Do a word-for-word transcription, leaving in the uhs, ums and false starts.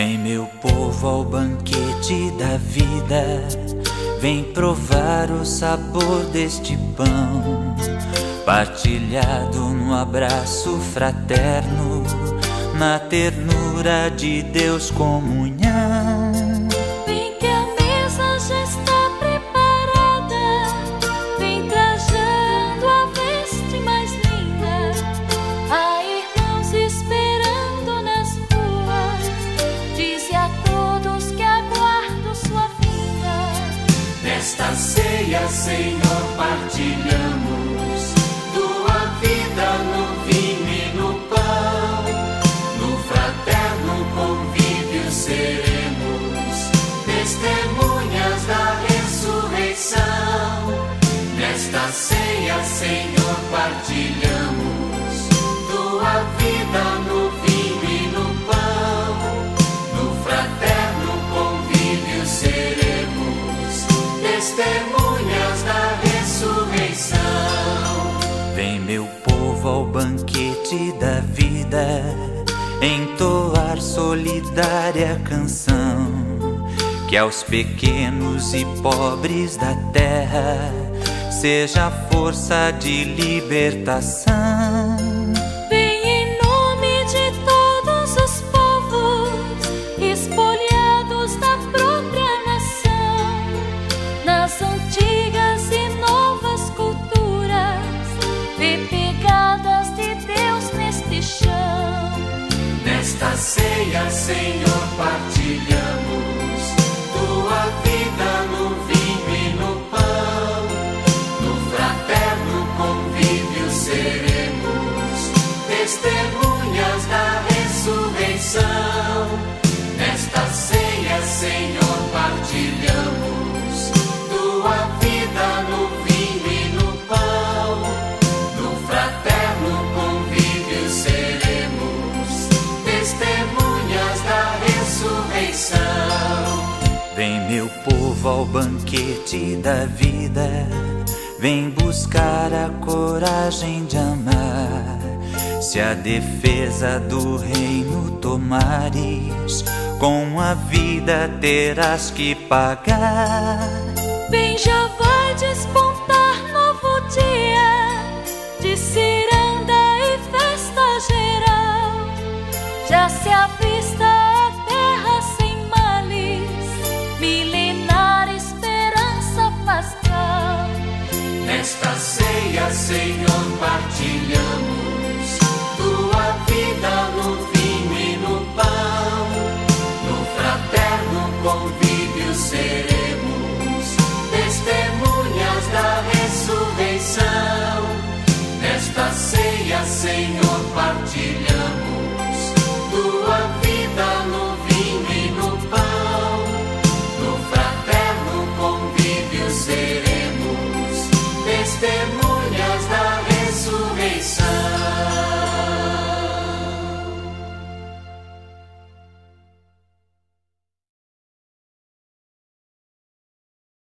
Vem, meu povo, ao banquete da vida, vem provar o sabor deste pão, partilhado no abraço fraterno, na ternura de Deus, comunhão. Vem que a mesa já está preparada, vem trajando a veste mais linda. Há irmãos esperando nas ruas, dize a todos que aguardo sua vinda. Nesta ceia, Senhor, partilhamos tua vida no vinho e no pão, no fraterno convívio seremos testemunhas da ressurreição. Nesta ceia, Senhor, partilhamos tua vida no vinho e no pão, no fraterno convívio seremos testemunhas da ressurreição. Vem, meu povo, ao banquete da vida, entoar solidária canção, que aos pequenos e pobres da terra seja força de libertação. Vem em nome de todos os povos, espoliados da própria nação, nas antigas e novas culturas, vê pegadas de Deus neste chão. Nesta ceia, Senhor, partilhamos tua vida no vinho e no pão, no fraterno convívio seremos testemunhas da ressurreição. Nesta ceia, Senhor, partilhamos tua vida no vinho e no pão, no fraterno convívio seremos testemunhas da ressurreição. Vem, meu povo, ao banquete da vida, vem buscar a coragem de amar. Se a defesa do reino tomares, com a vida terás que pagar. Vem, já vai despontar novo dia de ciranda e festa geral. Já se avista a terra sem males, milenar esperança pascal. Nesta ceia, Senhor, partilhamos tua vida no vinho e no pão, no fraterno convívio seremos